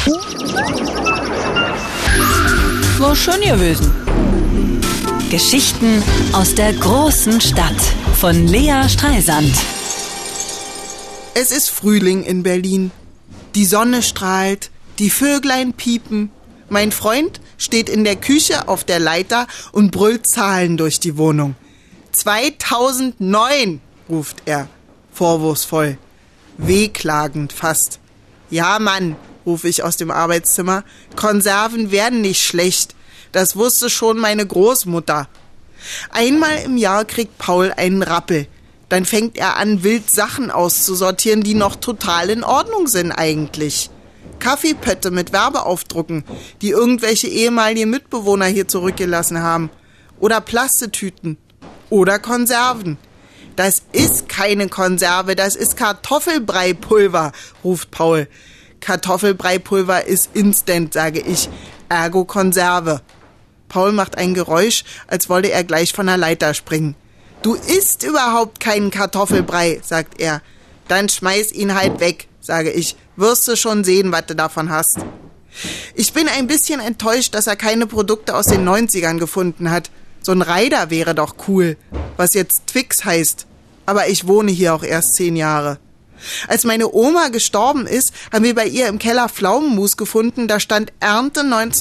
War schön gewesen. Geschichten aus der großen Stadt von Lea Streisand. Es ist Frühling in Berlin. Die Sonne strahlt, die Vöglein piepen. Mein Freund steht in der Küche auf der Leiter und brüllt Zahlen durch die Wohnung. 2009, ruft er, vorwurfsvoll, wehklagend fast. Ja, Mann, rufe ich aus dem Arbeitszimmer, Konserven werden nicht schlecht. Das wusste schon meine Großmutter. Einmal im Jahr kriegt Paul einen Rappel. Dann fängt er an, wild Sachen auszusortieren, die noch total in Ordnung sind eigentlich. Kaffeepötte mit Werbeaufdrucken, die irgendwelche ehemaligen Mitbewohner hier zurückgelassen haben. Oder Plastetüten. Oder Konserven. Das ist keine Konserve, das ist Kartoffelbreipulver, ruft Paul. Kartoffelbreipulver ist instant, sage ich. Ergo Konserve. Paul macht ein Geräusch, als wolle er gleich von der Leiter springen. Du isst überhaupt keinen Kartoffelbrei, sagt er. Dann schmeiß ihn halt weg, sage ich. Wirst du schon sehen, was du davon hast. Ich bin ein bisschen enttäuscht, dass er keine Produkte aus den 90ern gefunden hat. So ein Rider wäre doch cool, was jetzt Twix heißt. Aber ich wohne hier auch erst 10 Jahre. Als meine Oma gestorben ist, haben wir bei ihr im Keller Pflaumenmus gefunden, da stand Ernte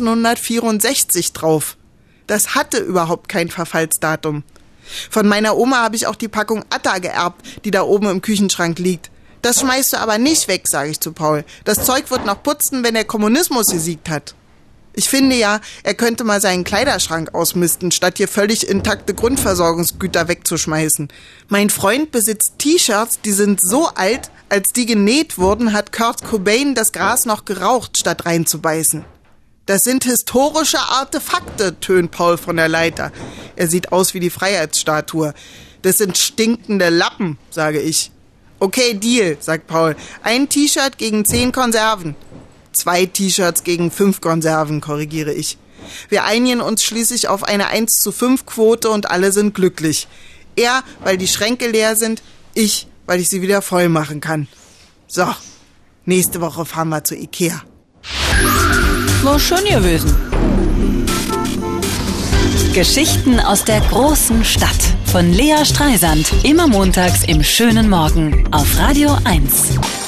1964 drauf. Das hatte überhaupt kein Verfallsdatum. Von meiner Oma habe ich auch die Packung Atta geerbt, die da oben im Küchenschrank liegt. Das schmeißt du aber nicht weg, sage ich zu Paul. Das Zeug wird noch putzen, wenn der Kommunismus gesiegt hat. Ich finde ja, er könnte mal seinen Kleiderschrank ausmisten, statt hier völlig intakte Grundversorgungsgüter wegzuschmeißen. Mein Freund besitzt T-Shirts, die sind so alt, als die genäht wurden, hat Kurt Cobain das Gras noch geraucht, statt reinzubeißen. Das sind historische Artefakte, tönt Paul von der Leiter. Er sieht aus wie die Freiheitsstatue. Das sind stinkende Lappen, sage ich. Okay, Deal, sagt Paul. Ein T-Shirt gegen 10 Konserven. 2 T-Shirts gegen 5 Konserven, korrigiere ich. Wir einigen uns schließlich auf eine 1:5 Quote und alle sind glücklich. Er, weil die Schränke leer sind, ich, weil ich sie wieder voll machen kann. So, nächste Woche fahren wir zu Ikea. War schön gewesen. Geschichten aus der großen Stadt von Lea Streisand. Immer montags im schönen Morgen auf Radio 1.